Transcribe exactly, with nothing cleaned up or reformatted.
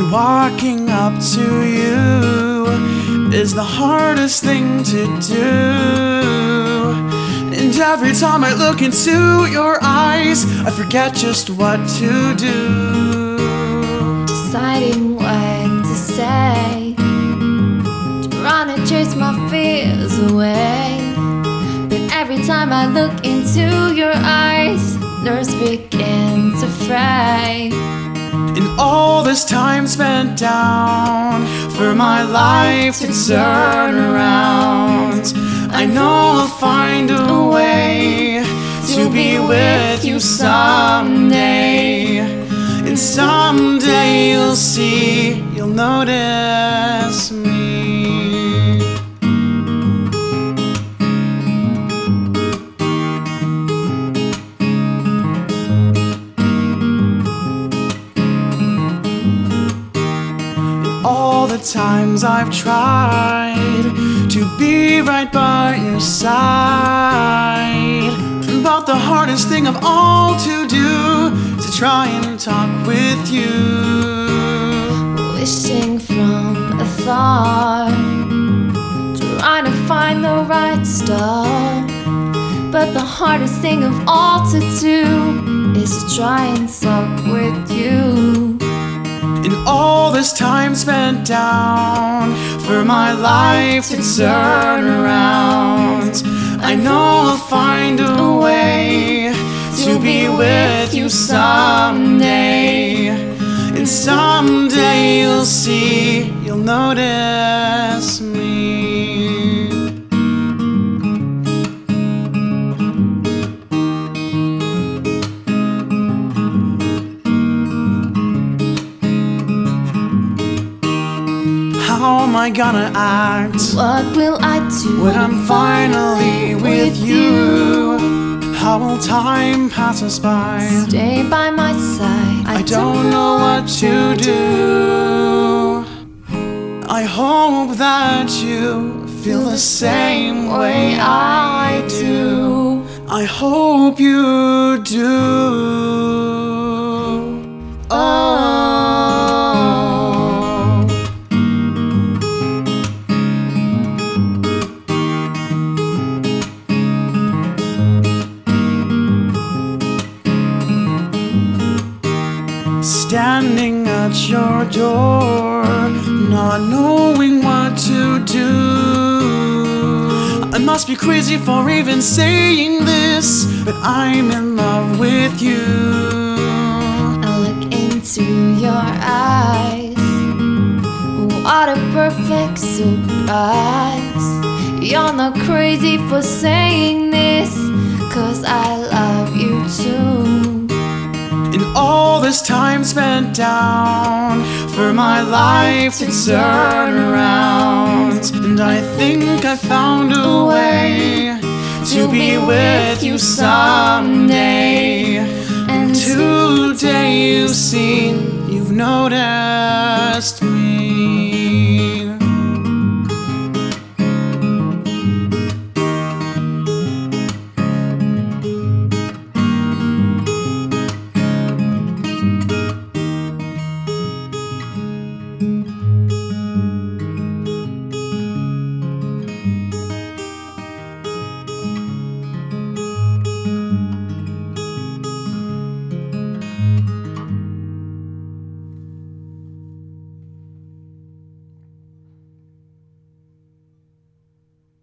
walking up to you is the hardest thing to do. And every time I look into your eyes, I forget just what to do. Deciding what to say, trying to chase my fears away. But every time I look into your eyes, nerves begin to fray. And all this time spent down for my life to turn around, I know I'll find a way to be with you someday. And someday you'll see, you'll notice me. All the times I've tried to be right by your side, but the hardest thing of all to do is to try and talk with you. Wishing from afar, trying to find the right start. But the hardest thing of all to do is to try and talk with you. And all this time spent down for my life to turn around, I know I'll find a way to be with you someday. And someday you'll see, you'll notice me. How am I gonna act? What will I do when I'm finally with you? How will time pass us by? Stay by my side. I don't know what to do. I hope that you feel the same way I do. I hope you do. Oh. Standing at your door, not knowing what to do. I must be crazy for even saying this, but I'm in love with you. I look into your eyes, what a perfect surprise. You're not crazy for saying this, 'cause I love you too. And all this time spent down for my life to turn around, and I think I found a way to be with you someday. And today you've seen, you've noticed me.